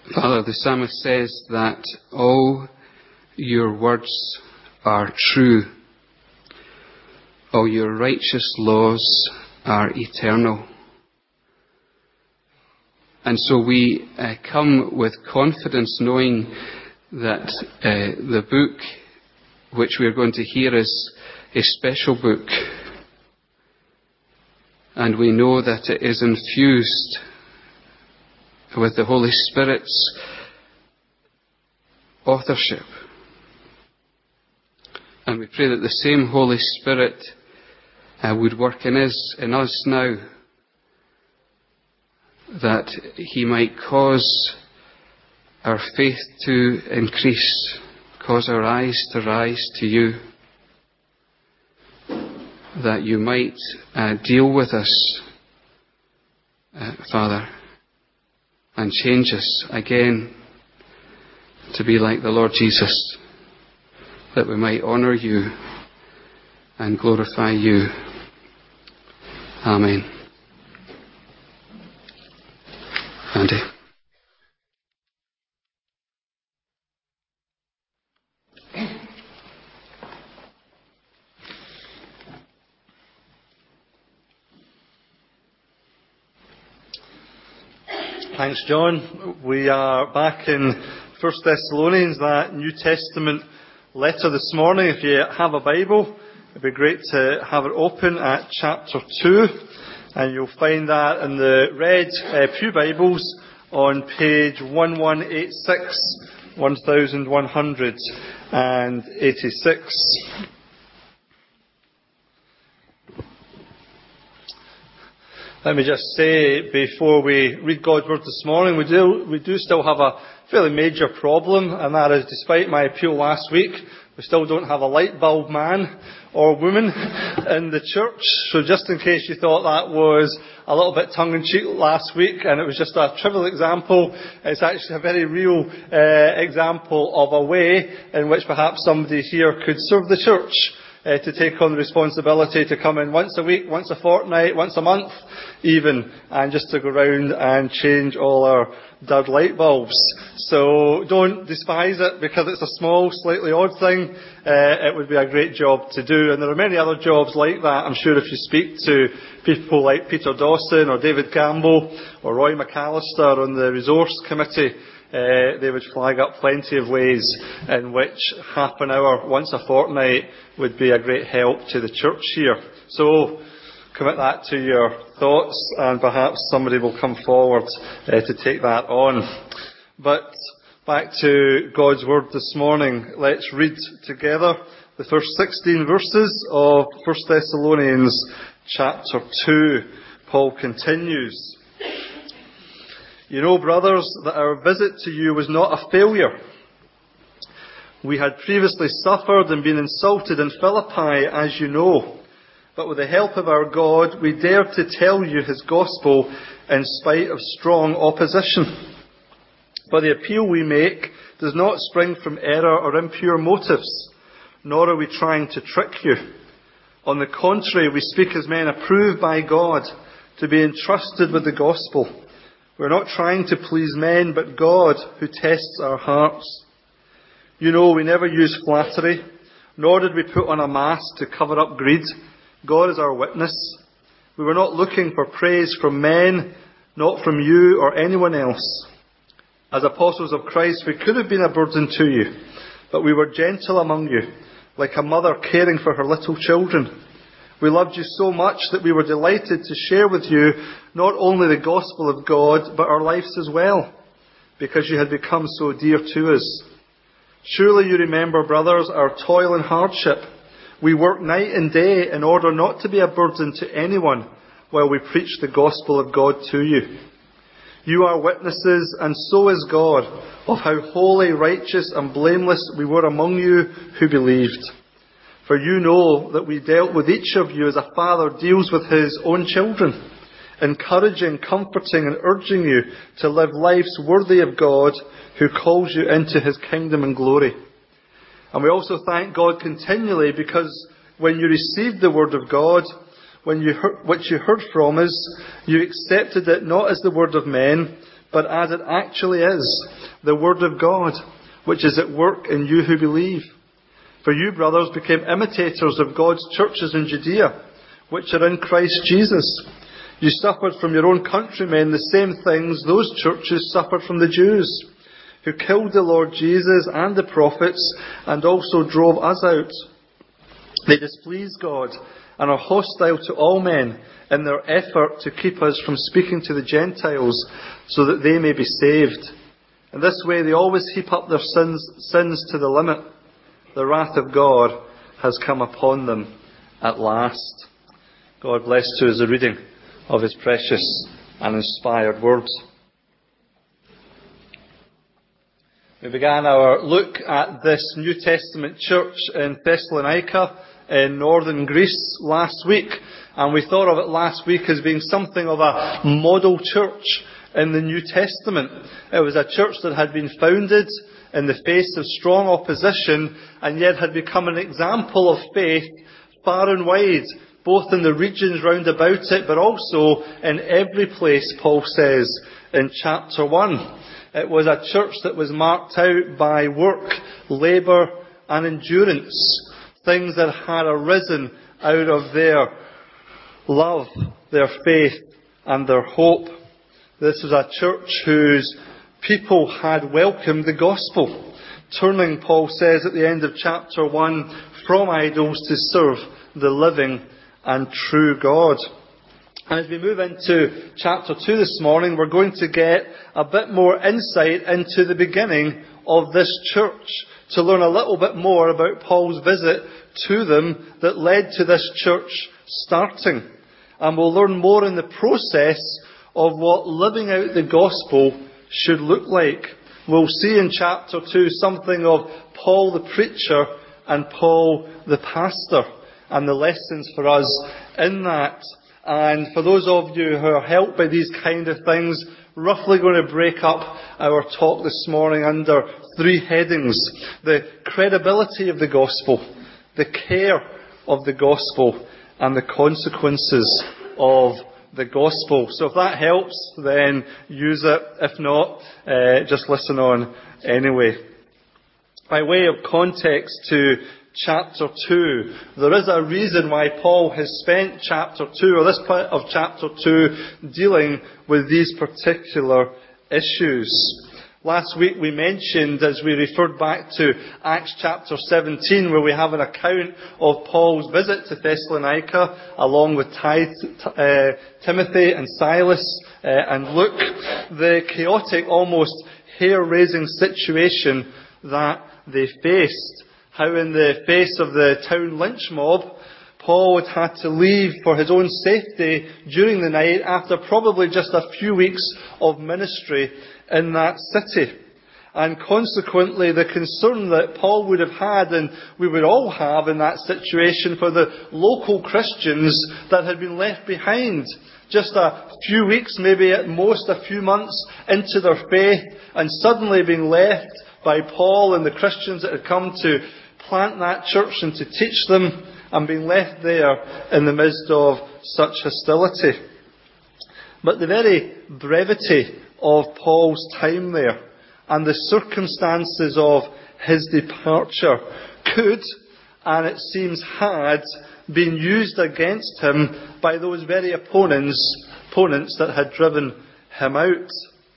Father, the psalmist says that all your words are true. All your righteous laws are eternal. And so we come with confidence knowing that the book which we are going to hear is a special book. And we know that it is infused with the Holy Spirit's authorship. And we pray that the same Holy Spirit would work in us now, that He might cause our faith to increase, cause our eyes to rise to You, that You might deal with us, Father, and change us again to be like the Lord Jesus, that we might honour You and glorify You. Amen. Andy. Thanks, John. We are back in 1 Thessalonians, that New Testament letter this morning. If you have a Bible, it'd be great to have it open at chapter 2. And you'll find that in the red pew Bibles on page 1186, 1186. Let me just say, before we read God's Word this morning, we do still have a fairly major problem, and that is, despite my appeal last week, we still don't have a light bulb man or woman in the church. So just in case you thought that was a little bit tongue-in-cheek last week and it was just a trivial example, it's actually a very real example of a way in which perhaps somebody here could serve the church. To take on the responsibility to come in once a week, once a fortnight, once a month even, and just to go round and change all our dud light bulbs. So don't despise it because it's a small, slightly odd thing. It would be a great job to do, and there are many other jobs like that. I'm sure if you speak to people like Peter Dawson or David Campbell or Roy McAllister on the resource committee, they would flag up plenty of ways in which half an hour once a fortnight would be a great help to the church here. So commit that to your thoughts, and perhaps somebody will come forward to take that on. But back to God's Word this morning. Let's read together the first 16 verses of 1 Thessalonians chapter 2. Paul continues. You know, brothers, that our visit to you was not a failure. We had previously suffered and been insulted in Philippi, as you know. But with the help of our God, we dared to tell you His gospel in spite of strong opposition. But the appeal we make does not spring from error or impure motives, nor are we trying to trick you. On the contrary, we speak as men approved by God to be entrusted with the gospel. We're not trying to please men, but God, who tests our hearts. You know, we never use flattery, nor did we put on a mask to cover up greed. God is our witness. We were not looking for praise from men, not from you or anyone else. As apostles of Christ, we could have been a burden to you, but we were gentle among you, like a mother caring for her little children. We loved you so much that we were delighted to share with you not only the gospel of God, but our lives as well, because you had become so dear to us. Surely you remember, brothers, our toil and hardship. We work night and day in order not to be a burden to anyone while we preach the gospel of God to you. You are witnesses, and so is God, of how holy, righteous and blameless we were among you who believed. For you know that we dealt with each of you as a father deals with his own children, encouraging, comforting and urging you to live lives worthy of God, who calls you into His kingdom and glory. And we also thank God continually because when you received the word of God, which you heard from us, you accepted it not as the word of men, but as it actually is, the Word of God, which is at work in you who believe. For you, brothers, became imitators of God's churches in Judea, which are in Christ Jesus. You suffered from your own countrymen the same things those churches suffered from the Jews, who killed the Lord Jesus and the prophets, and also drove us out. They displease God and are hostile to all men in their effort to keep us from speaking to the Gentiles so that they may be saved. In this way they always heap up their sins to the limit. The wrath of God has come upon them at last. God bless to us the reading of His precious and inspired words. We began our look at this New Testament church in Thessalonica in northern Greece last week, and we thought of it last week as being something of a model church in the New Testament. It was a church that had been founded in the face of strong opposition and yet had become an example of faith far and wide, both in the regions round about it but also in every place, Paul says in chapter 1. It was a church that was marked out by work, labour and endurance, things that had arisen out of their love, their faith and their hope. This was a church whose people had welcomed the gospel, turning, Paul says at the end of chapter 1, from idols to serve the living and true God. And as we move into chapter 2 this morning, we're going to get a bit more insight into the beginning of this church, to learn a little bit more about Paul's visit to them that led to this church starting. And we'll learn more in the process of what living out the gospel should look like. We'll see in chapter 2 something of Paul the preacher and Paul the pastor, and the lessons for us in that. And for those of you who are helped by these kind of things, roughly going to break up our talk this morning under 3 headings: the credibility of the gospel, the care of the gospel, and the consequences of the gospel. So if that helps, then use it. If not, just listen on anyway. By way of context to chapter 2, there is a reason why Paul has spent chapter 2, or this part of chapter 2, dealing with these particular issues. Last week we mentioned, as we referred back to Acts chapter 17, where we have an account of Paul's visit to Thessalonica, along with Timothy and Silas and Luke, the chaotic, almost hair-raising situation that they faced. How in the face of the town lynch mob, Paul had to leave for his own safety during the night after probably just a few weeks of ministry in that city. And consequently, the concern that Paul would have had, and we would all have in that situation, for the local Christians that had been left behind just a few weeks, maybe at most a few months into their faith, and suddenly being left by Paul and the Christians that had come to plant that church and to teach them, and being left there in the midst of such hostility. But the very brevity of Paul's time there and the circumstances of his departure could, and it seems had, been used against him by those very opponents that had driven him out.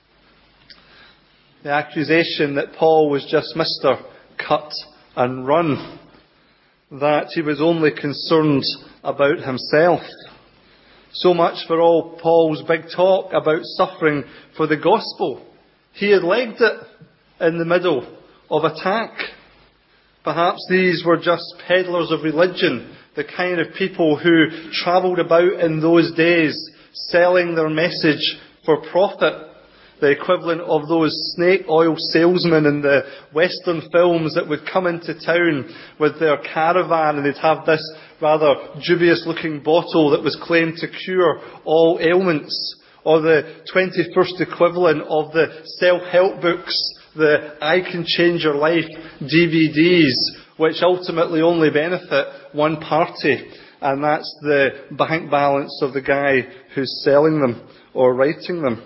The accusation that Paul was just Mr. Cut and Run, that he was only concerned about himself. So much for all Paul's big talk about suffering for the gospel. He had legged it in the middle of attack. Perhaps these were just peddlers of religion, the kind of people who travelled about in those days selling their message for profit. The equivalent of those snake oil salesmen in the Western films that would come into town with their caravan, and they'd have this rather dubious looking bottle that was claimed to cure all ailments. Or the 21st equivalent of the self-help books, the I Can Change Your Life DVDs, which ultimately only benefit one party, and that's the bank balance of the guy who's selling them or writing them.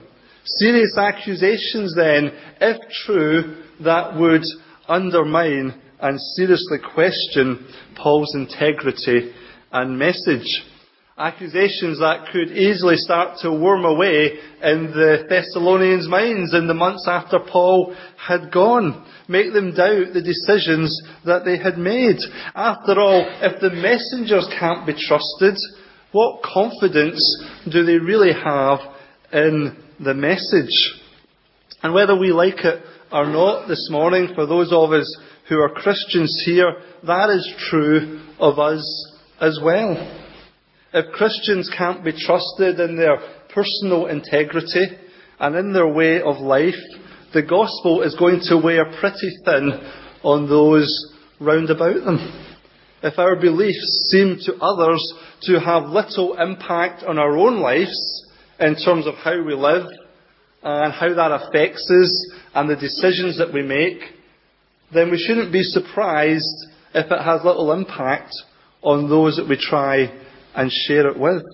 Serious accusations then, if true, that would undermine and seriously question Paul's integrity and message. Accusations that could easily start to worm away in the Thessalonians' minds in the months after Paul had gone, make them doubt the decisions that they had made. After all, if the messengers can't be trusted, what confidence do they really have in the message? And whether we like it or not this morning, for those of us who are Christians here, that is true of us as well. If Christians can't be trusted in their personal integrity and in their way of life, the gospel is going to wear pretty thin on those round about them. If our beliefs seem to others to have little impact on our own lives in terms of how we live and how that affects us and the decisions that we make, then we shouldn't be surprised if it has little impact on those that we try and share it with.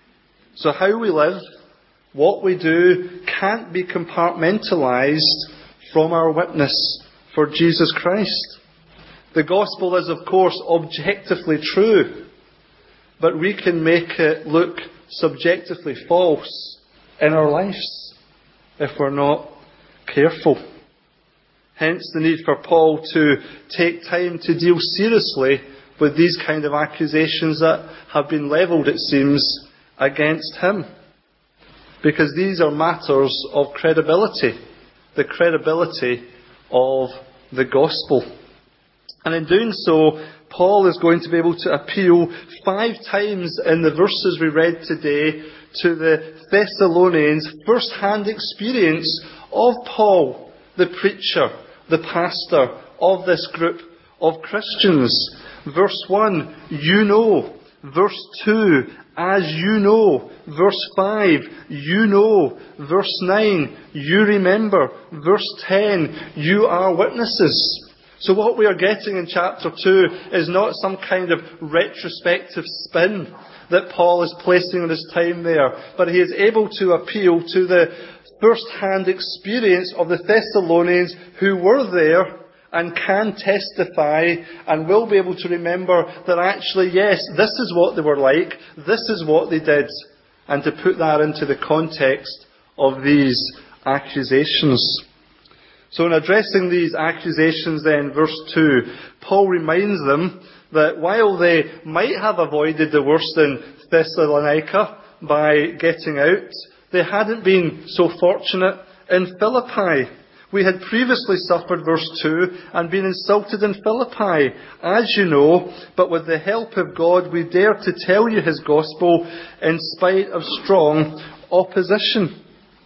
So how we live, what we do, can't be compartmentalised from our witness for Jesus Christ. The gospel is, of course, objectively true, but we can make it look subjectively false in our lives if we're not careful. Hence the need for Paul to take time to deal seriously with these kind of accusations that have been levelled, it seems, against him. Because these are matters of credibility, the credibility of the gospel. And in doing so, Paul is going to be able to appeal 5 times in the verses we read today to the Thessalonians' first-hand experience of Paul, the preacher, the pastor of this group of Christians. Verse 1, you know. Verse 2, as you know. Verse 5, you know. Verse 9, you remember. Verse 10, you are witnesses. So what we are getting in chapter 2 is not some kind of retrospective spin that Paul is placing on his time there, but he is able to appeal to the first-hand experience of the Thessalonians who were there and can testify and will be able to remember that actually, yes, this is what they were like, this is what they did, and to put that into the context of these accusations. So in addressing these accusations then, verse 2, Paul reminds them that while they might have avoided the worst in Thessalonica by getting out, they hadn't been so fortunate in Philippi. We had previously suffered, verse 2, and been insulted in Philippi, as you know, but with the help of God we dare to tell you his gospel in spite of strong opposition.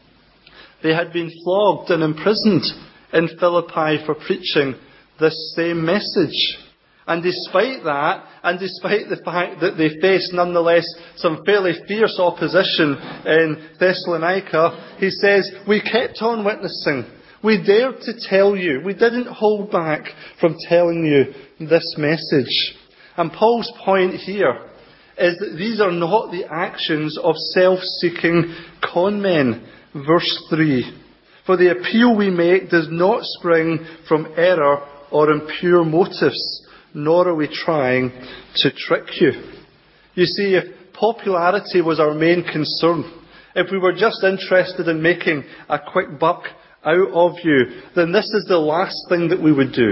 They had been flogged and imprisoned in Philippi for preaching this same message. And despite that, and despite the fact that they faced nonetheless some fairly fierce opposition in Thessalonica, he says, we kept on witnessing. We dared to tell you. We didn't hold back from telling you this message. And Paul's point here is that these are not the actions of self-seeking con men. Verse 3. For the appeal we make does not spring from error or impure motives, nor are we trying to trick you. You see, if popularity was our main concern, if we were just interested in making a quick buck out of you, then this is the last thing that we would do.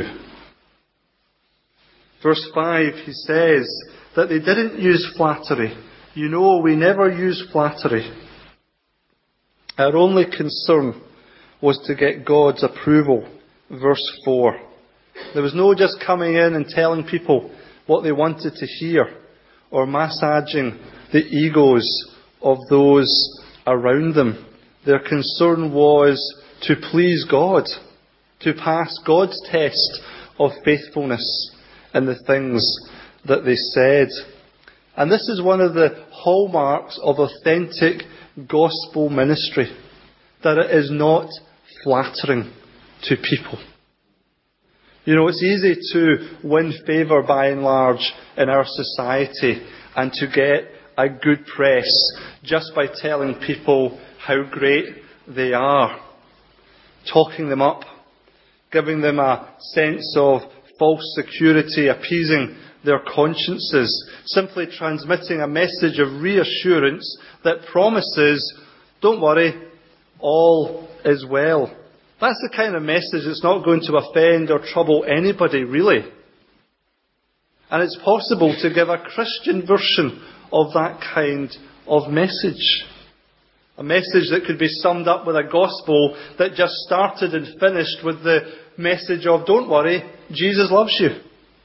Verse 5, he says that they didn't use flattery. You know, we never use flattery. Our only concern was to get God's approval. Verse 4. There was no just coming in and telling people what they wanted to hear, or massaging the egos of those around them. Their concern was to please God, to pass God's test of faithfulness in the things that they said. And this is one of the hallmarks of authentic gospel ministry, that it is not flattering to people. You know, it's easy to win favour by and large in our society and to get a good press just by telling people how great they are, talking them up, giving them a sense of false security, appeasing their consciences, simply transmitting a message of reassurance that promises, don't worry, all is well. That's the kind of message that's not going to offend or trouble anybody, really. And it's possible to give a Christian version of that kind of message. A message that could be summed up with a gospel that just started and finished with the message of, don't worry, Jesus loves you.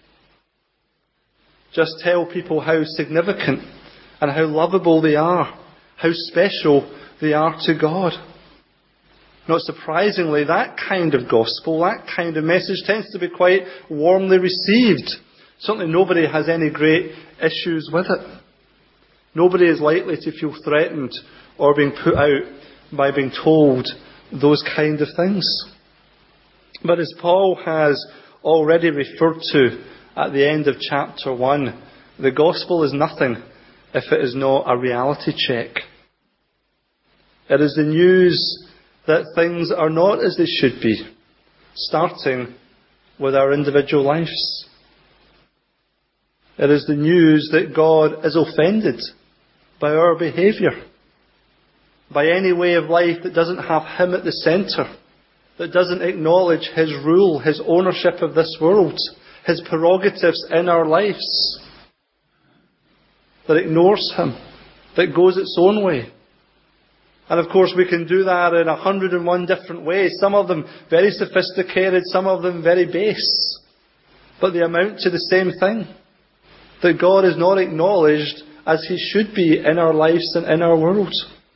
Just tell people how significant and how lovable they are, how special they are to God. Not surprisingly, that kind of gospel, that kind of message tends to be quite warmly received. Certainly nobody has any great issues with it. Nobody is likely to feel threatened or being put out by being told those kind of things. But as Paul has already referred to at the end of chapter 1, the gospel is nothing if it is not a reality check. It is the news that things are not as they should be, starting with our individual lives. It is the news that God is offended by our behaviour, by any way of life that doesn't have Him at the centre, that doesn't acknowledge His rule, His ownership of this world, His prerogatives in our lives, that ignores Him, that goes its own way. And of course we can do that in 101 different ways, some of them very sophisticated, some of them very base, but they amount to the same thing, that God is not acknowledged as He should be in our lives and in our world.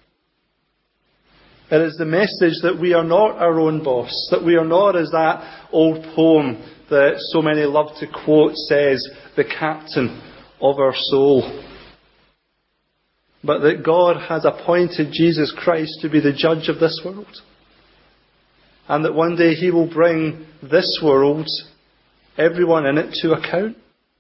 It is the message that we are not our own boss, that we are not, as that old poem that so many love to quote says, the captain of our soul. But that God has appointed Jesus Christ to be the judge of this world. And that one day He will bring this world, everyone in it, to account.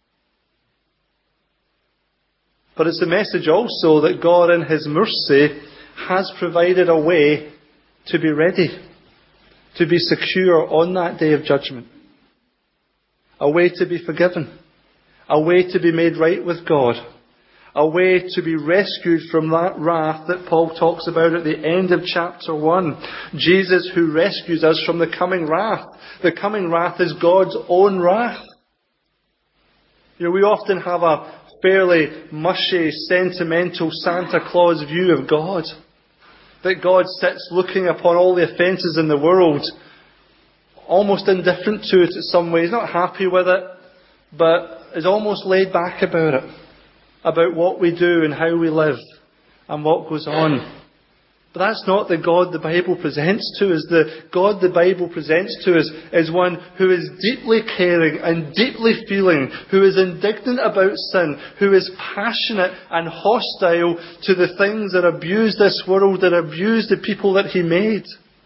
But it's the message also that God in His mercy has provided a way to be ready, to be secure on that day of judgment. A way to be forgiven. A way to be made right with God. A way to be rescued from that wrath that Paul talks about at the end of chapter 1. Jesus who rescues us from the coming wrath. The coming wrath is God's own wrath. You know, we often have a fairly mushy, sentimental Santa Claus view of God. That God sits looking upon all the offences in the world, almost indifferent to it in some ways, not happy with it, but is almost laid back about it, about what we do and how we live and what goes on. But that's not the God the Bible presents to us. The God the Bible presents to us is one who is deeply caring and deeply feeling, who is indignant about sin, who is passionate and hostile to the things that abuse this world, that abuse the people that He made.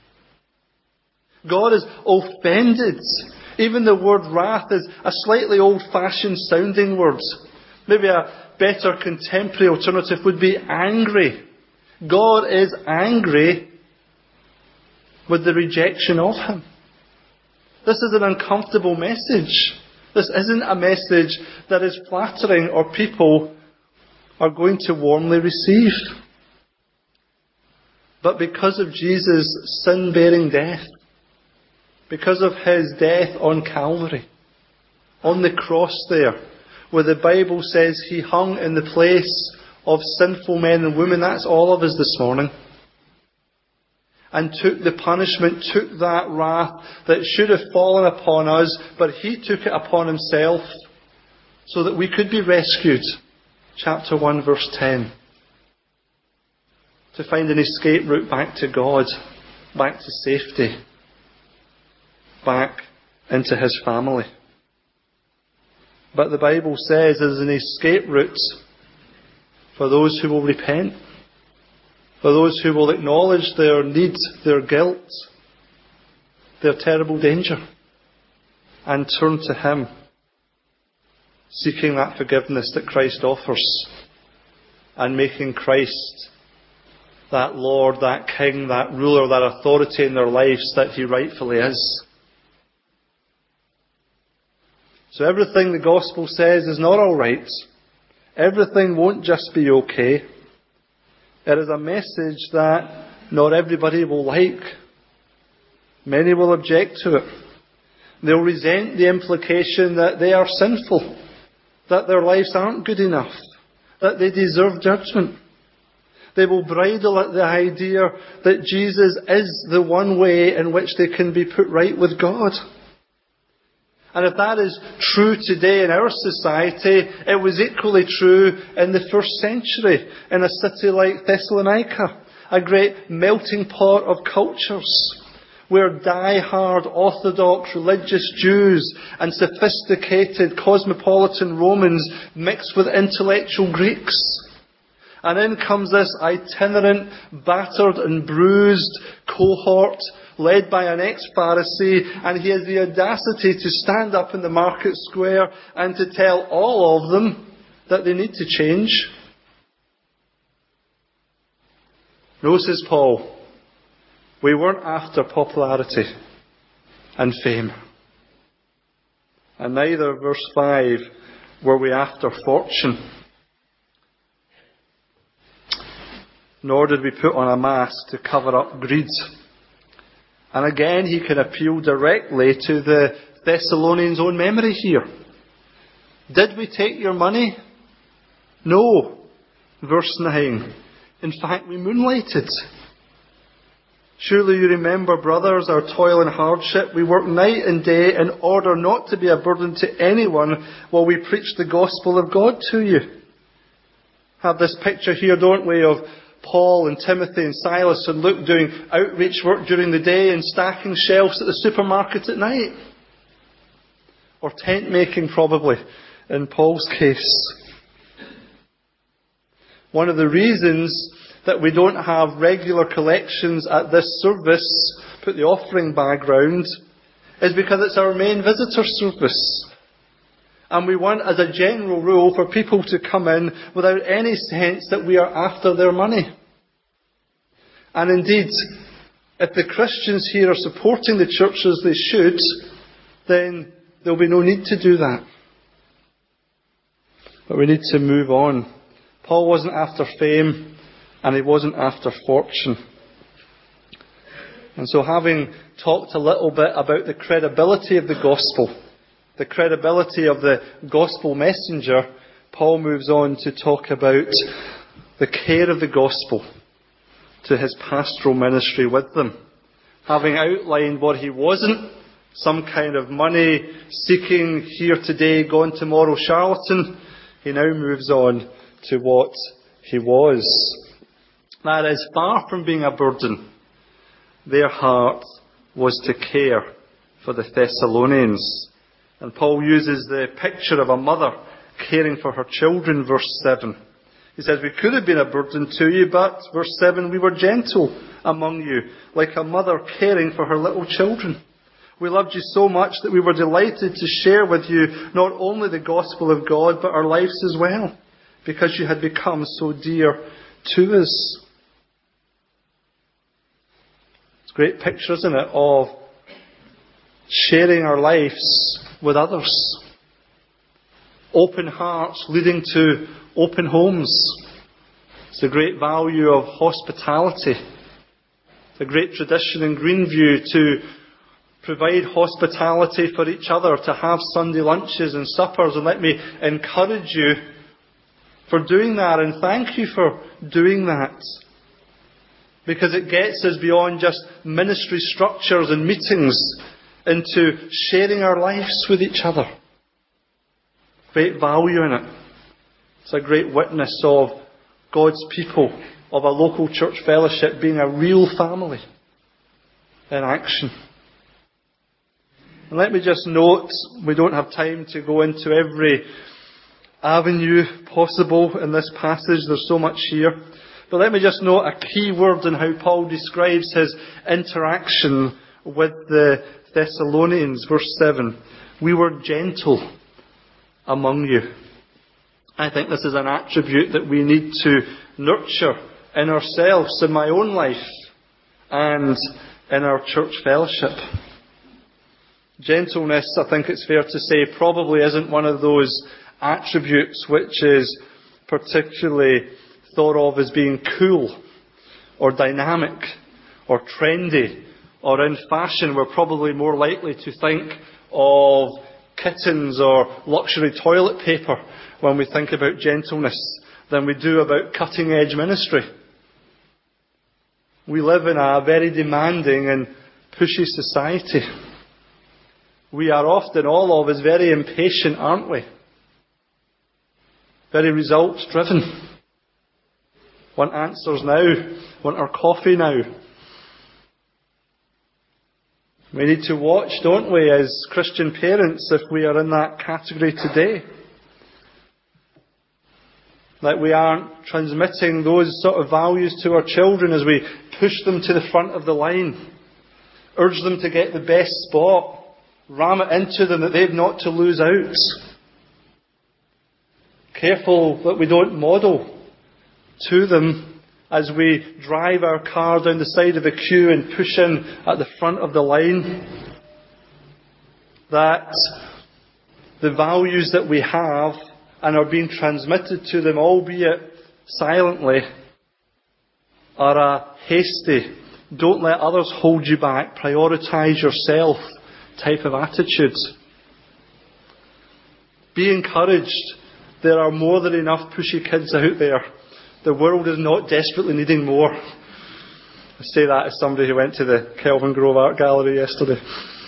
God is offended. Even the word wrath is a slightly old-fashioned sounding word. Maybe a better contemporary alternative would be angry. God is angry with the rejection of Him. This is an uncomfortable message. This isn't a message that is flattering or people are going to warmly receive. But because of Jesus' sin-bearing death, because of His death on Calvary, on the cross there, where the Bible says He hung in the place of sinful men and women, that's all of us this morning, and took the punishment, took that wrath that should have fallen upon us, but He took it upon Himself so that we could be rescued. Chapter 1 verse 10. To find an escape route back to God, back to safety, back into His family. But the Bible says there's an escape route for those who will repent, for those who will acknowledge their need, their guilt, their terrible danger, and turn to Him, seeking that forgiveness that Christ offers, and making Christ that Lord, that King, that ruler, that authority in their lives that He rightfully is. So everything the gospel says is not all right. Everything won't just be okay. It is a message that not everybody will like. Many will object to it. They'll resent the implication that they are sinful, that their lives aren't good enough, that they deserve judgment. They will bridle at the idea that Jesus is the one way in which they can be put right with God. And if that is true today in our society, it was equally true in the first century in a city like Thessalonica, a great melting pot of cultures, where die-hard Orthodox religious Jews and sophisticated cosmopolitan Romans mixed with intellectual Greeks. And in comes this itinerant, battered and bruised cohort led by an ex-Pharisee, and he has the audacity to stand up in the market square and to tell all of them that they need to change. No, says Paul, we weren't after popularity and fame. And neither, verse 5, were we after fortune. Nor did we put on a mask to cover up greed. And again, he can appeal directly to the Thessalonians' own memory here. Did we take your money? No. Verse 9. In fact, we moonlighted. Surely you remember, brothers, our toil and hardship. We work night and day in order not to be a burden to anyone while we preach the gospel of God to you. Have this picture here, don't we, of Paul and Timothy and Silas and Luke doing outreach work during the day and stacking shelves at the supermarket at night. Or tent making, probably, in Paul's case. One of the reasons that we don't have regular collections at this service, put the offering background, is because it's our main visitor service. And we want, as a general rule, for people to come in without any sense that we are after their money. And indeed, if the Christians here are supporting the church as they should, then there'll be no need to do that. But we need to move on. Paul wasn't after fame, and he wasn't after fortune. And so, having talked a little bit about the credibility of the gospel, the credibility of the gospel messenger, Paul moves on to talk about the care of the gospel to his pastoral ministry with them. Having outlined what he wasn't, some kind of money-seeking, here today, gone tomorrow charlatan, he now moves on to what he was. That is, far from being a burden, their heart was to care for the Thessalonians. And Paul uses the picture of a mother caring for her children, verse 7. He says, we could have been a burden to you, but, verse 7, we were gentle among you, like a mother caring for her little children. We loved you so much that we were delighted to share with you not only the gospel of God, but our lives as well, because you had become so dear to us. It's a great picture, isn't it, of sharing our lives with others. Open hearts leading to open homes. It's a great value of hospitality. It's a great tradition in Greenview to provide hospitality for each other, to have Sunday lunches and suppers. And let me encourage you for doing that, and thank you for doing that. Because it gets us beyond just ministry structures and meetings into sharing our lives with each other. Great value in it. It's a great witness of God's people, of a local church fellowship being a real family in action. And let me just note, we don't have time to go into every avenue possible in this passage. There's so much here. But let me just note a key word in how Paul describes his interaction with the Thessalonians. Verse 7. We were gentle among you. I think this is an attribute that we need to nurture in ourselves, in my own life, and in our church fellowship. Gentleness, I think it's fair to say, probably isn't one of those attributes which is particularly thought of as being cool or dynamic or trendy or in fashion. We're probably more likely to think of kittens or luxury toilet paper when we think about gentleness than we do about cutting edge ministry. We live in a very demanding and pushy society. We are often, all of us, very impatient, aren't we? Very results driven. Want answers now. Want our coffee now. We need to watch, don't we, as Christian parents, if we are in that category today. That we aren't transmitting those sort of values to our children as we push them to the front of the line. Urge them to get the best spot. Ram it into them that they've not to lose out. Careful that we don't model to them as we drive our car down the side of the queue and push in at the front of the line. That the values that we have and are being transmitted to them, albeit silently, are a hasty, don't let others hold you back, prioritise yourself type of attitude. Be encouraged. There are more than enough pushy kids out there. The world is not desperately needing more. I say that as somebody who went to the Kelvin Grove Art Gallery yesterday.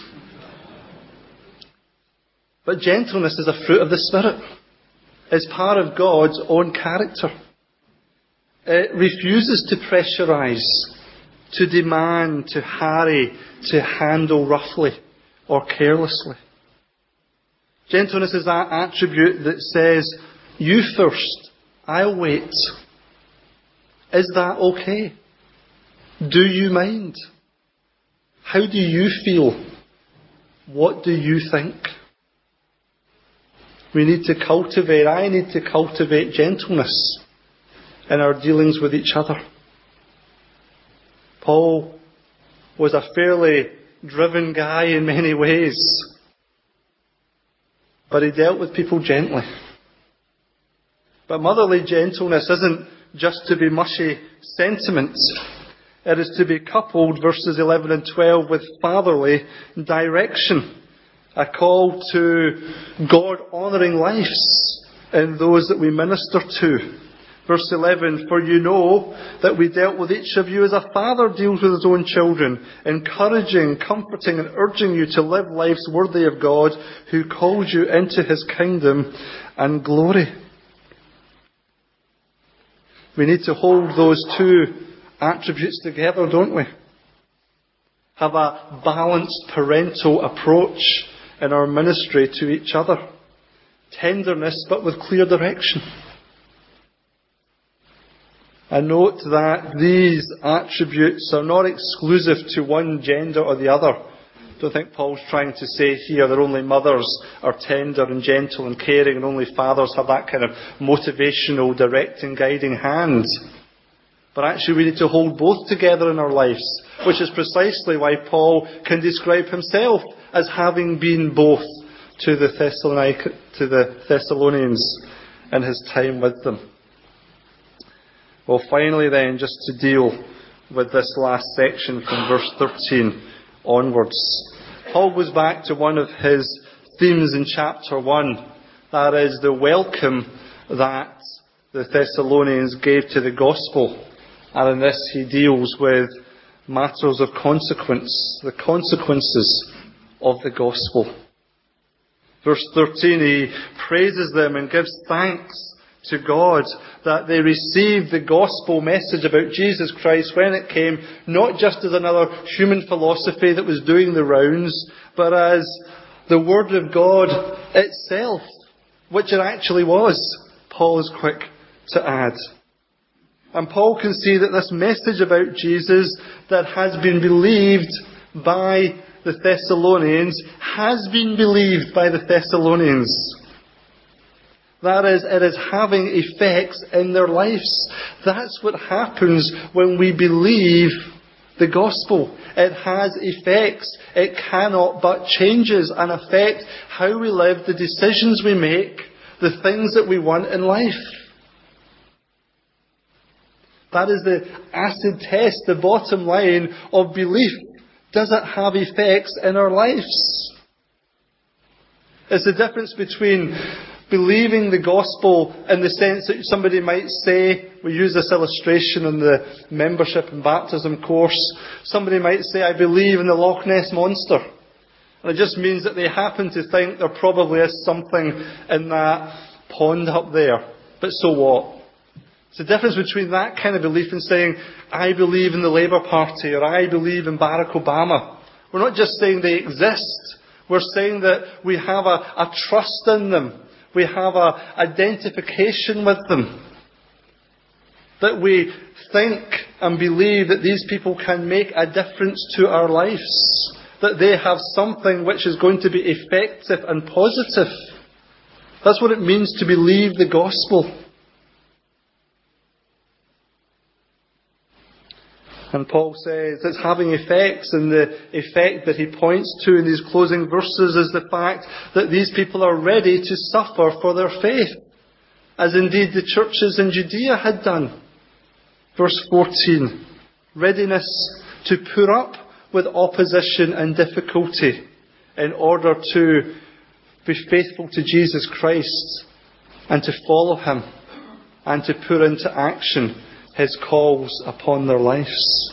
But gentleness is a fruit of the Spirit. It's part of God's own character. It refuses to pressurise, to demand, to harry, to handle roughly or carelessly. Gentleness is that attribute that says, you first, I'll wait. Is that okay? Do you mind? How do you feel? What do you think? We need to cultivate, I need to cultivate gentleness in our dealings with each other. Paul was a fairly driven guy in many ways, but he dealt with people gently. But motherly gentleness isn't just to be mushy sentiments. It is to be coupled, verses 11 and 12, with fatherly direction. A call to God-honouring lives in those that we minister to. Verse 11, for you know that we dealt with each of you as a father deals with his own children, encouraging, comforting and urging you to live lives worthy of God who called you into his kingdom and glory. We need to hold those two attributes together, don't we? Have a balanced parental approach in our ministry to each other. Tenderness, but with clear direction. And note that these attributes are not exclusive to one gender or the other. I don't think Paul's trying to say here that only mothers are tender and gentle and caring and only fathers have that kind of motivational, directing, guiding hand. But actually we need to hold both together in our lives, which is precisely why Paul can describe himself as having been both to the Thessalonians in his time with them. Well, finally then, just to deal with this last section from verse 13 onwards. Paul goes back to one of his themes in chapter 1. That is the welcome that the Thessalonians gave to the gospel. And in this he deals with matters of consequence, the consequences of the gospel. Verse 13, he praises them and gives thanks to God that they received the gospel message about Jesus Christ when it came, not just as another human philosophy that was doing the rounds, but as the Word of God itself, which it actually was, Paul is quick to add. And Paul can see that this message about Jesus that has been believed by the Thessalonians has been believed by the Thessalonians. That is, it is having effects in their lives. That's what happens when we believe the gospel. It has effects. It cannot but changes and affect how we live, the decisions we make, the things that we want in life. That is the acid test, the bottom line of belief. Does it have effects in our lives? It's the difference between believing the gospel in the sense that somebody might say, we use this illustration in the membership and baptism course, somebody might say, I believe in the Loch Ness Monster. And it just means that they happen to think there probably is something in that pond up there. But so what? It's the difference between that kind of belief and saying, I believe in the Labour Party, or I believe in Barack Obama. We're not just saying they exist. We're saying that we have a trust in them. We have an identification with them. That we think and believe that these people can make a difference to our lives. That they have something which is going to be effective and positive. That's what it means to believe the gospel. And Paul says it's having effects, and the effect that he points to in these closing verses is the fact that these people are ready to suffer for their faith, as indeed the churches in Judea had done. Verse 14, readiness to put up with opposition and difficulty in order to be faithful to Jesus Christ and to follow Him and to put into action His calls upon their lives.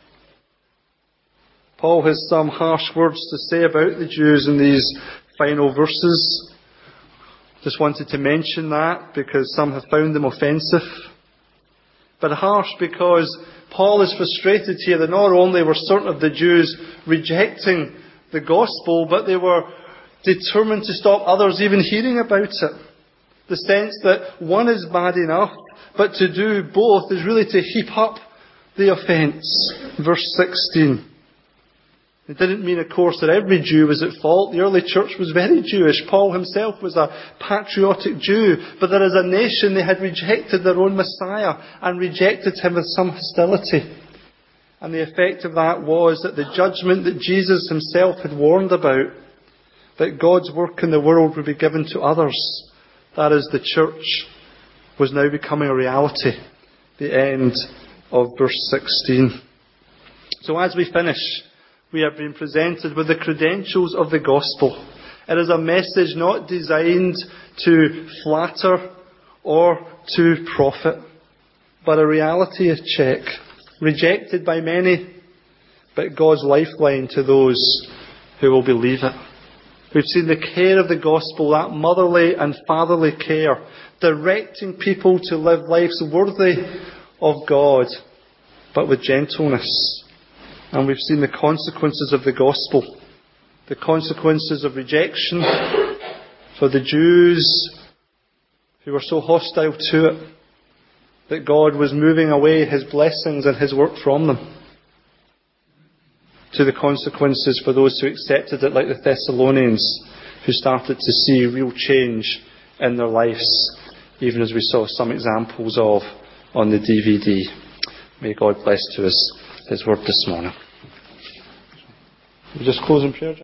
Paul has some harsh words to say about the Jews in these final verses. Just wanted to mention that because some have found them offensive. But harsh because Paul is frustrated here that not only were certain of the Jews rejecting the gospel, but they were determined to stop others even hearing about it. The sense that one is bad enough, but to do both is really to heap up the offence. Verse 16. It didn't mean, of course, that every Jew was at fault. The early church was very Jewish. Paul himself was a patriotic Jew. But that as a nation they had rejected their own Messiah and rejected him with some hostility. And the effect of that was that the judgment that Jesus himself had warned about, that God's work in the world would be given to others, that is, the church, was now becoming a reality. The end of verse 16. So as we finish, we have been presented with the credentials of the gospel. It is a message not designed to flatter or to profit, but a reality check, rejected by many, but God's lifeline to those who will believe it. We've seen the care of the gospel, that motherly and fatherly care, directing people to live lives worthy of God, but with gentleness. And we've seen the consequences of the gospel, the consequences of rejection for the Jews who were so hostile to it, that God was moving away His blessings and His work from them, to the consequences for those who accepted it, like the Thessalonians, who started to see real change in their lives, even as we saw some examples of on the DVD. May God bless to us His word this morning. We just close in prayer.